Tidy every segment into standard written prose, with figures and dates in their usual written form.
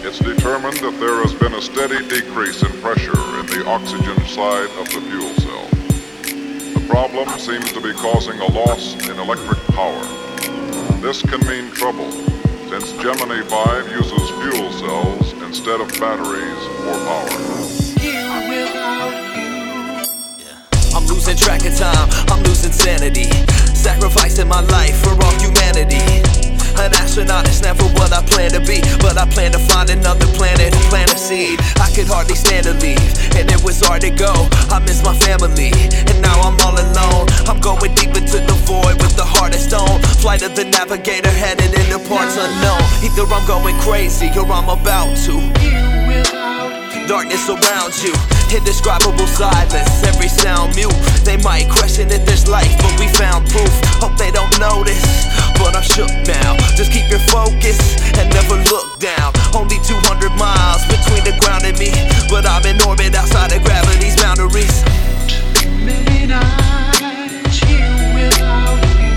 It's determined that there has been a steady decrease in pressure in the oxygen side of the fuel cell. The problem seems to be causing a loss in electric power. This can mean trouble, since Gemini 5 uses fuel cells instead of batteries for power. I'm losing track of time, I'm losing sanity, sacrificing my life for all humanity. An astronaut is never what I plan to be, but I plan to find another planet and plant a seed. I could hardly stand to leave, and it was hard to go. I miss my family, and now I'm all alone. I'm going deep into the void with the heart of stone. Flight of the navigator headed into parts unknown. Either I'm going crazy or I'm about to. Darkness around you, indescribable silence, every sound mute. They might question if there's life, but we found proof. Hope they don't notice, but I'm shook now. Just keep your focus and never look down. Only 200 miles between the ground and me, but I'm in orbit outside of gravity's boundaries. Too many nights here without you.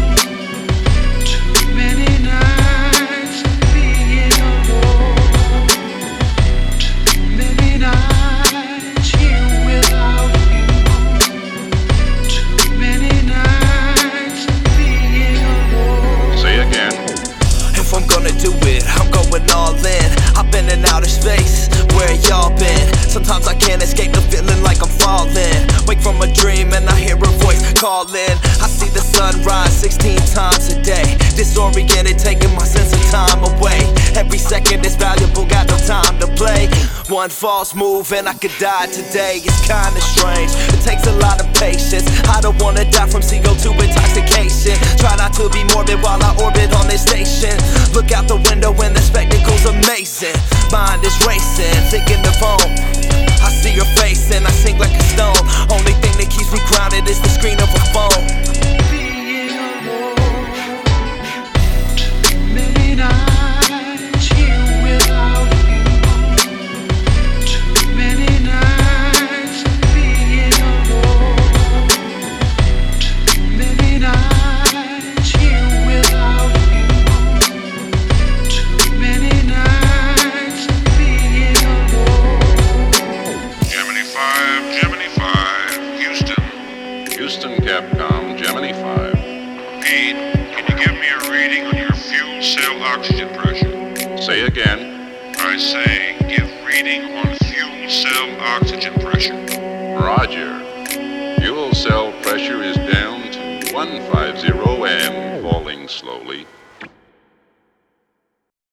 Too many nights being alone. Too many nights here without you. Too many nights being alone. Say again. If I'm gonna do it, I'm going all in. I've been in outer space, where y'all been? Sometimes I can't escape the feeling like I'm falling. Wake from a dream and I hear a voice calling. I see the sun rise 16 times a day, disoriented, taking my sense of time away. Every second is valuable, got no time to play. One false move and I could die today. It's kinda strange, it takes a lot of patience. I don't wanna die from CO2 intoxication. Try not to be morbid while I orbit on this station. Look out the window and the spectacle's amazing. Mind is racing, thinking of home. I see your face and I sink like a stone. Only thing that keeps me grounded is the screen of a phone. Being alone. Too many nights here without you. Too many nights being alone. Too many nights here without you. Too many nights being alone. Gemini 5, Houston. Houston, Capcom, Gemini 5. Pete, can you give me a reading on your fuel cell oxygen pressure? Say again. I say, give reading on fuel cell oxygen pressure. Roger. Fuel cell pressure is down to 150 and falling slowly.